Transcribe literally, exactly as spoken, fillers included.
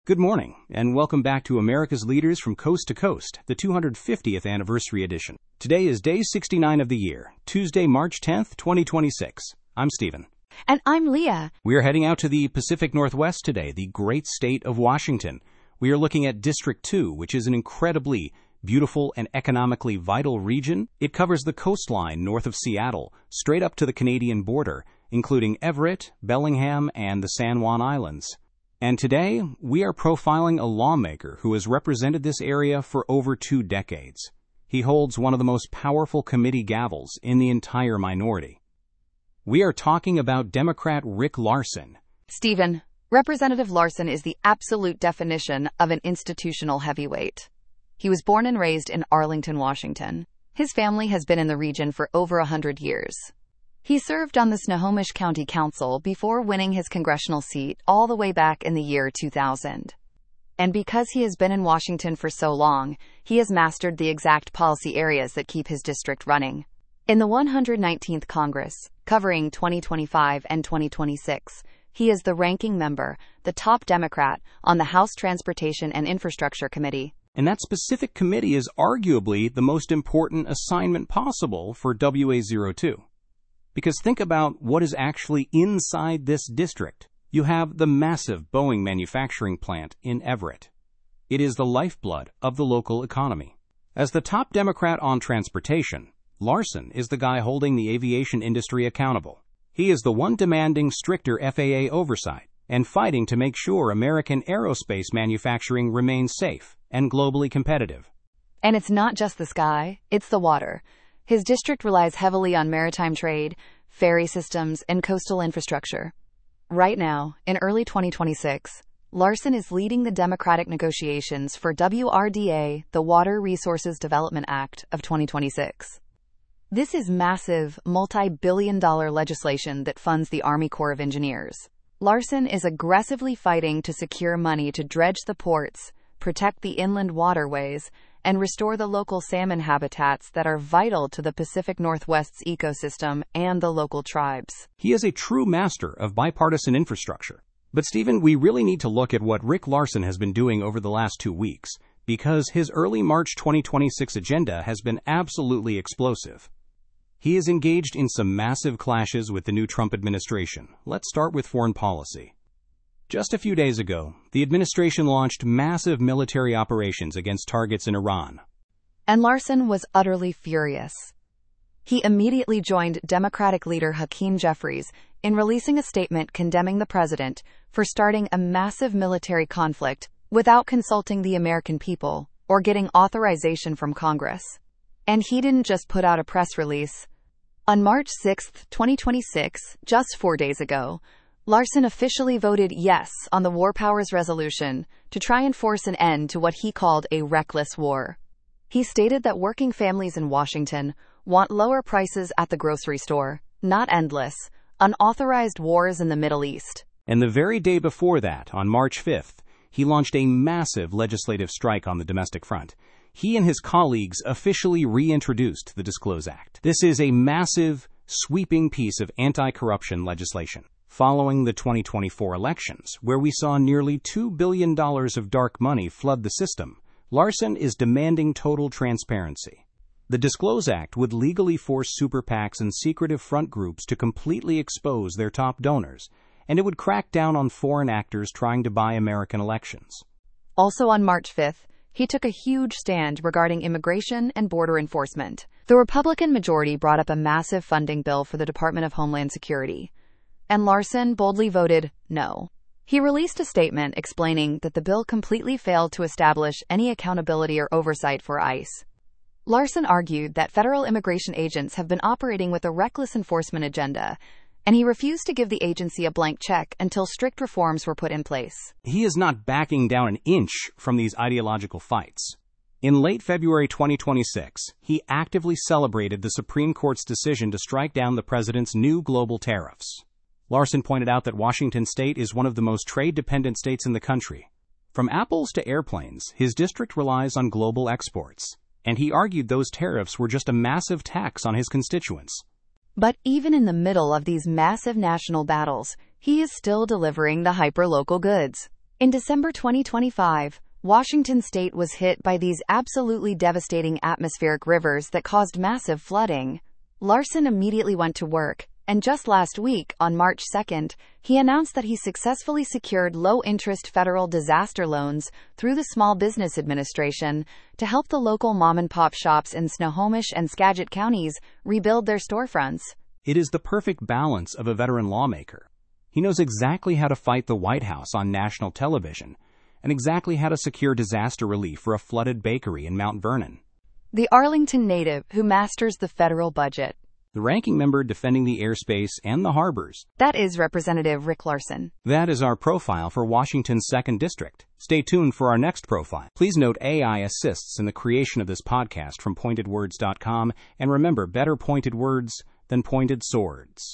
Good morning, and welcome back to America's Leaders from Coast to Coast, the two hundred fiftieth Anniversary Edition. Today is day sixty-nine of the year, Tuesday, March tenth, twenty twenty-six. I'm Stephen. And I'm Leah. We are heading out to the Pacific Northwest today, the great state of Washington. We are looking at District two, which is an incredibly beautiful and economically vital region. It covers the coastline north of Seattle, straight up to the Canadian border, including Everett, Bellingham, and the San Juan Islands. And today, we are profiling a lawmaker who has represented this area for over two decades. He holds one of the most powerful committee gavels in the entire minority. We are talking about Democrat Rick Larsen. Stephen, Representative Larsen is the absolute definition of an institutional heavyweight. He was born and raised in Arlington, Washington. His family has been in the region for over a hundred years. He served on the Snohomish County Council before winning his congressional seat all the way back in the year two thousand. And because he has been in Washington for so long, he has mastered the exact policy areas that keep his district running. In the one hundred nineteenth Congress, covering twenty twenty-five and twenty twenty-six, he is the ranking member, the top Democrat, on the House Transportation and Infrastructure Committee. And that specific committee is arguably the most important assignment possible for W A zero two. Because think about what is actually inside this district. You have the massive Boeing manufacturing plant in Everett. It is the lifeblood of the local economy. As the top Democrat on transportation, Larsen is the guy holding the aviation industry accountable. He is the one demanding stricter F A A oversight and fighting to make sure American aerospace manufacturing remains safe and globally competitive. And it's not just the sky, it's the water. His district relies heavily on maritime trade, ferry systems, and coastal infrastructure. Right now, in early twenty twenty-six, Larsen is leading the Democratic negotiations for W R D A, the Water Resources Development Act of twenty twenty-six. This is massive, multi-billion dollar legislation that funds the Army Corps of Engineers. Larsen is aggressively fighting to secure money to dredge the ports, protect the inland waterways, and restore the local salmon habitats that are vital to the Pacific Northwest's ecosystem and the local tribes. He is a true master of bipartisan infrastructure. But Stephen, we really need to look at what Rick Larsen has been doing over the last two weeks, because his early March twenty twenty-six agenda has been absolutely explosive. He is engaged in some massive clashes with the new Trump administration. Let's start with foreign policy. Just a few days ago, the administration launched massive military operations against targets in Iran. And Larsen was utterly furious. He immediately joined Democratic leader Hakeem Jeffries in releasing a statement condemning the president for starting a massive military conflict without consulting the American people or getting authorization from Congress. And he didn't just put out a press release. On March sixth, twenty twenty-six, just four days ago, Larsen officially voted yes on the War Powers Resolution to try and force an end to what he called a reckless war. He stated that working families in Washington want lower prices at the grocery store, not endless, unauthorized wars in the Middle East. And the very day before that, on March fifth, he launched a massive legislative strike on the domestic front. He and his colleagues officially reintroduced the Disclose Act. This is a massive, sweeping piece of anti-corruption legislation. Following the twenty twenty-four elections, where we saw nearly two billion dollars of dark money flood the system, Larsen is demanding total transparency. The Disclose Act would legally force super PACs and secretive front groups to completely expose their top donors, and it would crack down on foreign actors trying to buy American elections. Also on March fifth, he took a huge stand regarding immigration and border enforcement. The Republican majority brought up a massive funding bill for the Department of Homeland Security. And Larsen boldly voted no. He released a statement explaining that the bill completely failed to establish any accountability or oversight for ICE. Larsen argued that federal immigration agents have been operating with a reckless enforcement agenda, and he refused to give the agency a blank check until strict reforms were put in place. He is not backing down an inch from these ideological fights. In late February twenty twenty-six, he actively celebrated the Supreme Court's decision to strike down the president's new global tariffs. Larsen pointed out that Washington state is one of the most trade-dependent states in the country. From apples to airplanes, his district relies on global exports, and he argued those tariffs were just a massive tax on his constituents. But even in the middle of these massive national battles, he is still delivering the hyper-local goods. In December twenty twenty-five, Washington state was hit by these absolutely devastating atmospheric rivers that caused massive flooding. Larson immediately went to work, and just last week, on March second, he announced that he successfully secured low-interest federal disaster loans through the Small Business Administration to help the local mom-and-pop shops in Snohomish and Skagit counties rebuild their storefronts. It is the perfect balance of a veteran lawmaker. He knows exactly how to fight the White House on national television, and exactly how to secure disaster relief for a flooded bakery in Mount Vernon. The Arlington native who masters the federal budget. The ranking member defending the airspace and the harbors. That is Representative Rick Larson. That is our profile for Washington's second District. Stay tuned for our next profile. Please note A I assists in the creation of this podcast from pointed words dot com, and remember, better pointed words than pointed swords.